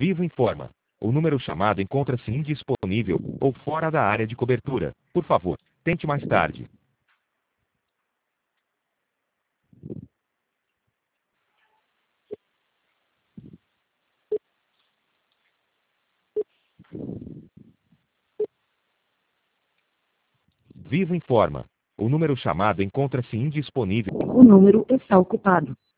Vivo informa. O número chamado encontra-se indisponível ou fora da área de cobertura. Por favor, tente mais tarde. Vivo informa. O número chamado encontra-se indisponível. O número está ocupado.